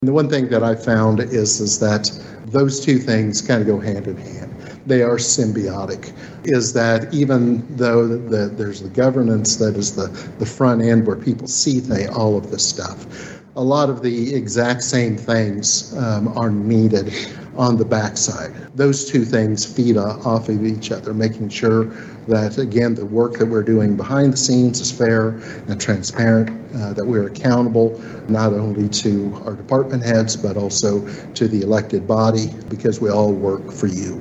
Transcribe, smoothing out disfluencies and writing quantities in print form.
The one thing that I found is that those two things kind of go hand in hand. They are symbiotic. Is that even though there's the governance that is the front end where people see all of this stuff, a lot of the exact same things are needed on the backside. Those two things feed off of each other, making sure that, again, the work that we're doing behind the scenes is fair and transparent, that we're accountable not only to our department heads, but also to the elected body, because we all work for you.